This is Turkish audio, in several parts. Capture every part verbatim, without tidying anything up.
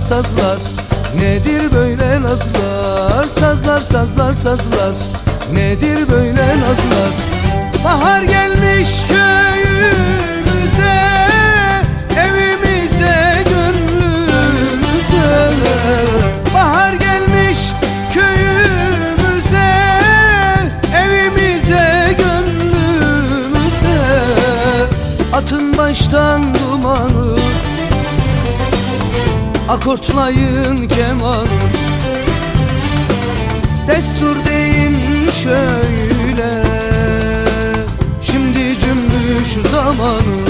sazlar. Nedir böyle nazlar? Sazlar sazlar sazlar. Nedir böyle nazlar? Bahar gelmiş köyümüze, evimize, gönlümüze. Bahar gelmiş köyümüze, evimize, gönlümüze. Atın baştan dumanı, akortlayın kemanı. Destur deyin şöyle, şimdi cümbüş zamanı.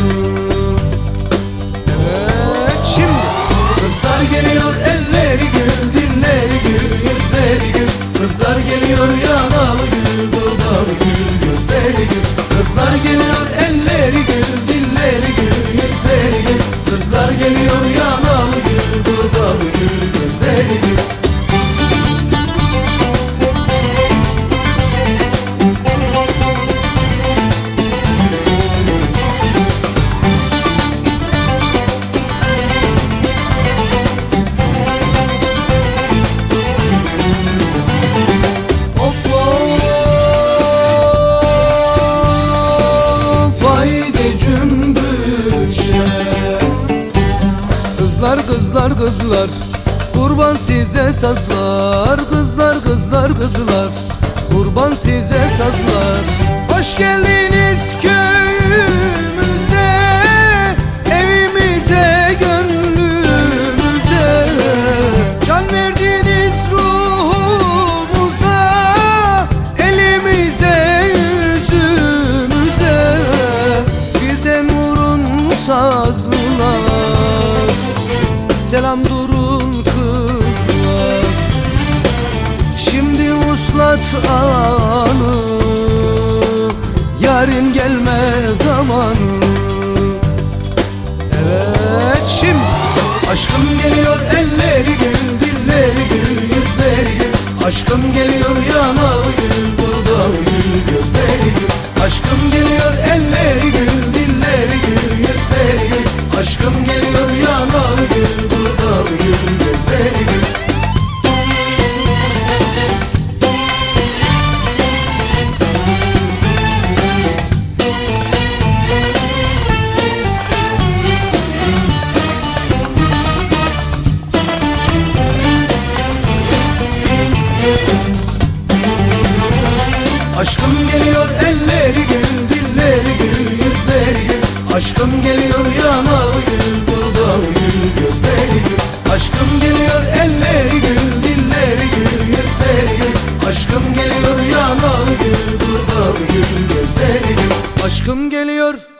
Evet şimdi kızlar geliyor, elleri gül, dilleri gül, yüzleri gül. Kızlar geliyor, yanağı gül, dudağı gül, gözleri gül. Kızlar geliyor, elleri gül, dilleri gül, yüzleri gül. Kızlar geliyor, yanağı gül, dudağı gül, gözleri gül. Kızlar kızlar kızlar, kurban size sazlar. Kızlar kızlar kızlar, kurban size sazlar. Hoş geldiniz köyümüze, evimize, gönlümüze. Can verdiniz ruhumuza, elimize, yüzümüze. Birden vurun sazlar, selam durun kızlar. Şimdi uslat anı, yarın gelme zamanı. Evet şimdi aşkım geliyor, elleri gül, dilleri gül, yüzleri gül. Aşkım geliyor, yanağı gül, dudağı gül, gözleri gül. Aşkım geliyor, elleri gül, dilleri gül, yüzleri gül. Aşkım geliyor, yanağı gül, dudağı gül, gözleri gül. Aşkım geliyor, elleri gül, dilleri gül, yüzleri gül. Aşkım geliyor, yanağı gül, dudağı gül, gözleri gül. Aşkım geliyor, elleri gül, dilleri gül, yüzleri gül. Aşkım geliyor, yanağı gül, dudağı gül, gözleri gül. Aşkım geliyor.